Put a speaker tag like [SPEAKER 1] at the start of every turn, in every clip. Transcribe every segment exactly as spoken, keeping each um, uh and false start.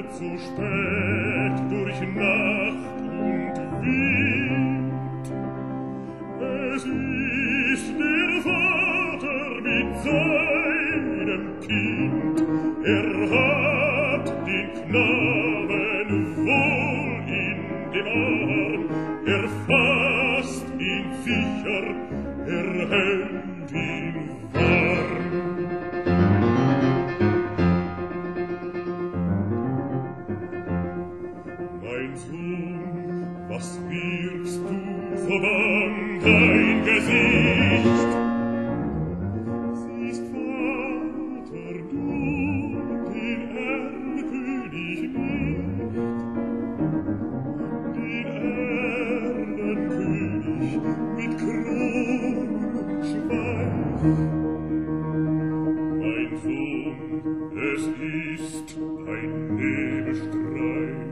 [SPEAKER 1] so spät durch Nacht und Wind. Es ist der Vater mit seinem Kind, er hat den Knaben wohl in dem Arm, er fasst ihn sicher, er hält ihn warm. Mein Sohn, was wirfst du so bang dein Gesicht? Siehst, Vater, du den Erdenkönig nicht, den Erdenkönig mit Kron und Schweif. Mein Sohn, es ist ein Nebelstreif.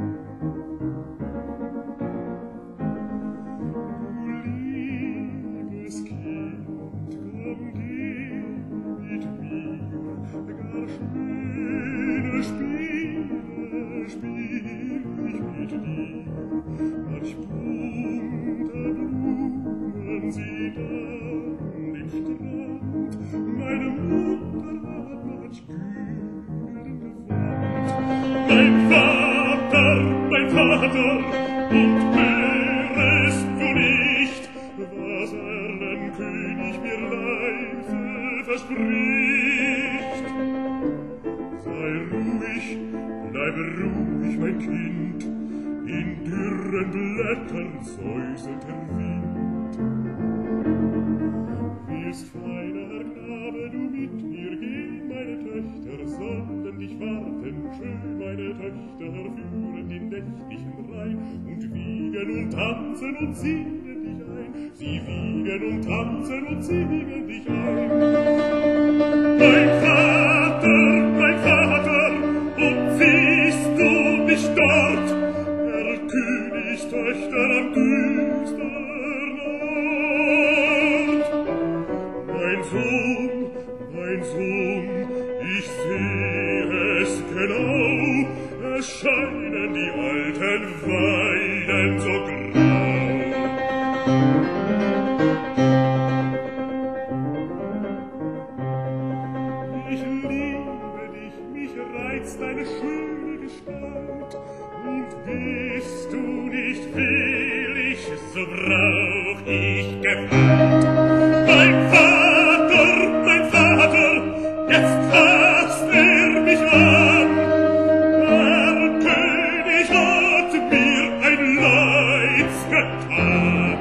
[SPEAKER 1] Gar schöne Spiele spiel ich mit dir, manch bunte Blumen sieht an dem Strand, meine Mutter hat manch Güten gewandt. Mein Vater, mein Vater, und hörest du nicht, was Erdenkönig mir leise verspricht? Sei ruhig, bleib ruhig, mein Kind, in dürren Blättern säuselt der Wind. Willst, feiner Knabe, du mit mir gehen, meine Töchter sollen dich warten, schön, meine Töchter führen den nächtlichen Rhein und wiegen und tanzen und singen dich ein, sie wiegen und tanzen und singen dich ein. Mein Vater, mein Vater, und siehst du mich dort, der Königstöchter am düstern Ort? Mein Sohn, mein Sohn, ich seh es genau, es scheinen die alten Weiden so grau. Ich liebe dich, mich reizt deine schöne Gestalt, und bist du nicht willig, so brauch ich Gewalt. Mein Vater, mein Vater, jetzt fasst er mich an, der König hat mir ein Leids getan.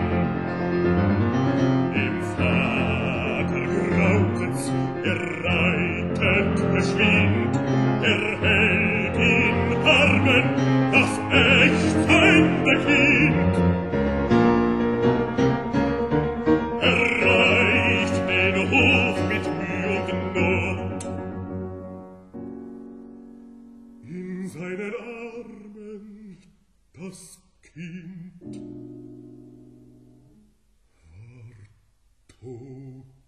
[SPEAKER 1] Dem Vater grautet's, er reitet geschwind, er hält in Armen das echtfeinde Kind. Er reicht den Hof mit Mühe und Not. In seinen Armen das Kind war tot.